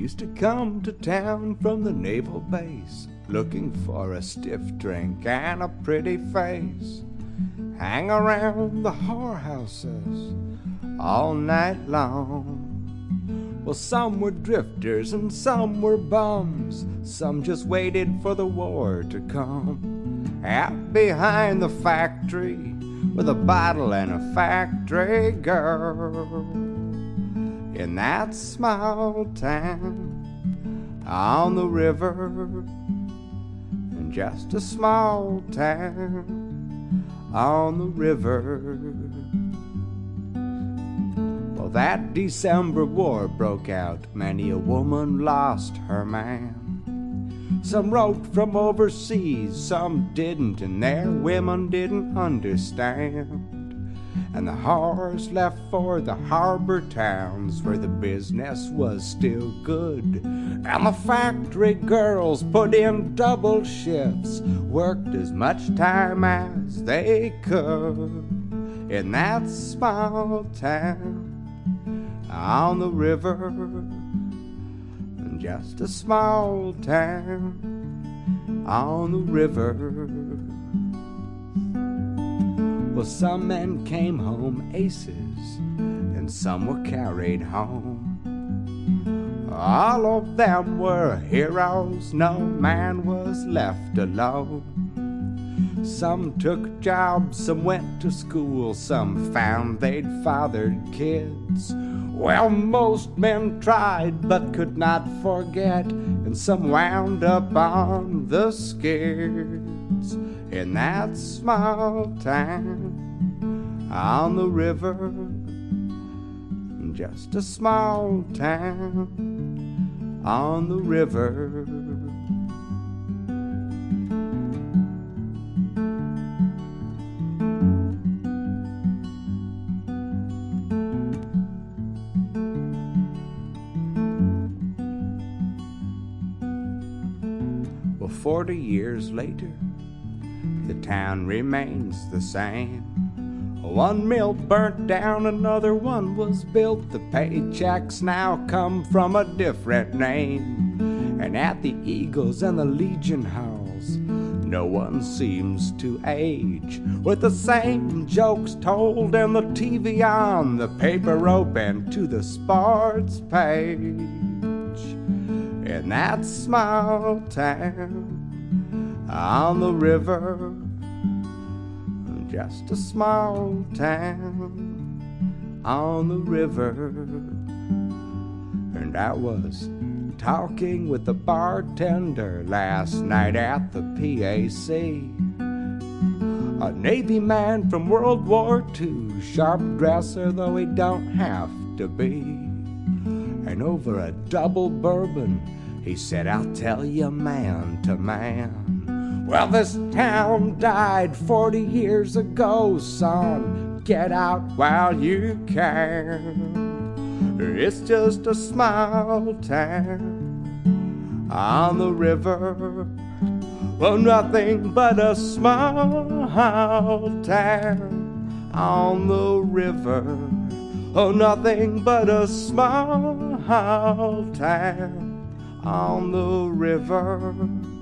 used to come to town from the naval base, looking for a stiff drink and a pretty face. Hang around the whorehouses all night long. Well, some were drifters and some were bums. Some just waited for the war to come. Out behind the factory with a bottle and a factory girl. In that small town on the river, in just a small town on the river. Well, that December war broke out, many a woman lost her man. Some wrote from overseas, some didn't, and their women didn't understand. And the whores left for the harbor towns where the business was still good. And the factory girls put in double shifts, worked as much time as they could. In that small town on the river, just a small town on the river. Well, some men came home aces, and some were carried home. All of them were heroes, no man was left alone. Some took jobs, some went to school, some found they'd fathered kids. Well, most men tried but could not forget, and some wound up on the skids. In that small town on the river, just a small town on the river. Well, 40 years later, the town remains the same. One mill burnt down, another one was built. The paychecks now come from a different name. And at the Eagles and the Legion halls, no one seems to age, with the same jokes told and the TV on, the paper open to the sports page. In that small town on the river, just a small town on the river. And I was talking with the bartender last night at the PAC. A Navy man from World War II, sharp dresser though he don't have to be. And over a double bourbon, he said, I'll tell you man to man. Well, this town died 40 years ago, son. Get out while you can. It's just a small town on the river. Well, nothing but a small town on the river. Oh, nothing but a small town on the river.